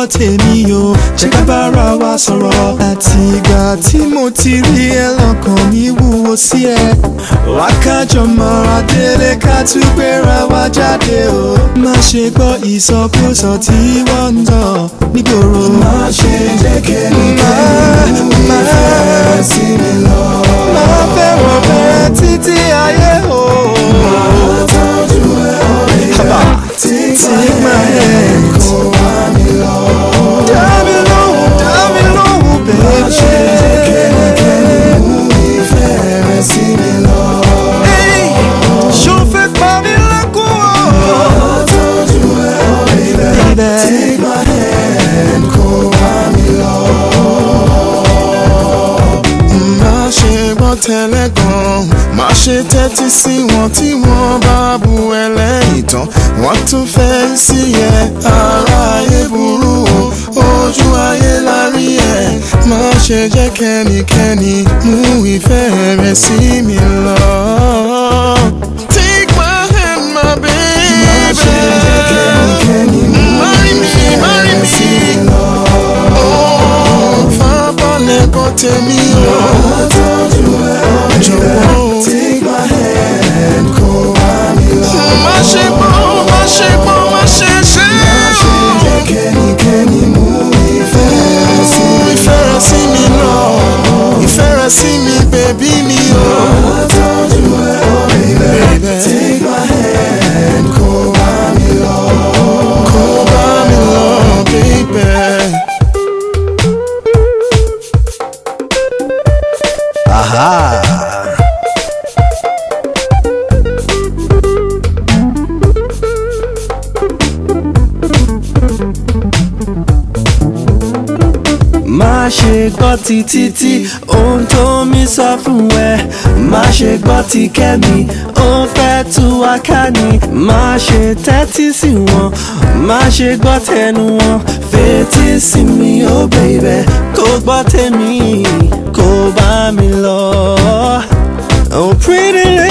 tèmi o jẹ́ ká bára wa sọ̀rọ̀ àti ìgbà tí mo ti rí ẹ lọ́kàn mi wúwo sí ẹ wá kájọ mọ́ra délé ká tún gbéra wa jáde o má ṣe gbọ́ ìsọkúsọ tí wọ́n ń tọ̀ nígboro má ṣe jẹ́ kẹ́nikẹ́ni mú ìfẹ́ sí mi lọ má fẹ́ràn bẹ́ẹ̀ títí ayé o má tọ́jú ẹ ọ̀rẹ́ take my hand kó wá mi lọ dá mi lóhùn baby má ṣe jẹ́ kẹ́nikẹ́ni mú ìfẹ́ rẹ sí mi lọ ṣó fẹ́ pa mí lẹ́kùn o má tọ́jú ẹ ọ̀rẹ́ take my hand kó wá mi lọ má ṣe gbọ́ tẹ́lẹ̀ gan má ṣe tẹ́tí sí wọn tí wọ́n bá bu ẹlẹ́yìn tán wọ́n tún fẹ́ sí ẹ ara ayé burú o ojú ayé la rí ẹ má ṣe jẹ́ kẹ́nikẹ́ni mú ìfẹ́ rẹ sí mi lọ. Take my hand my baby má ṣe jẹ́ kẹ́nikẹ́ni mú ìfẹ́ rẹ sí mi lọ. Fábọ́lẹ̀ kọ́ tèmi o jọ̀wọ́ take my hand kó wá mi lọ. má ṣe gbọ́ má ṣe ṣe o. má ṣe jẹ́ kẹ́nikẹ́ni mú ìfẹ́ rẹ sí mi lọ. ìfẹ́ rẹ sí mi bèbí mi o. má tọ́jú ẹ baby take my hand kó wá mi lọ. kó wá mi lọ baby. Aha. Má ṣe gbọ́ ti títí ohun tó mi sọ fún ẹ má ṣe gbọ́ ti kẹ́mi ó fẹ́ tú wa ká ní má ṣe tẹ́tí sí wọn má ṣe gbọ́ tẹnu wọn fetí sí mi ó baby kó gbọ́ tèmi kó bá mi lọ. Oh pretty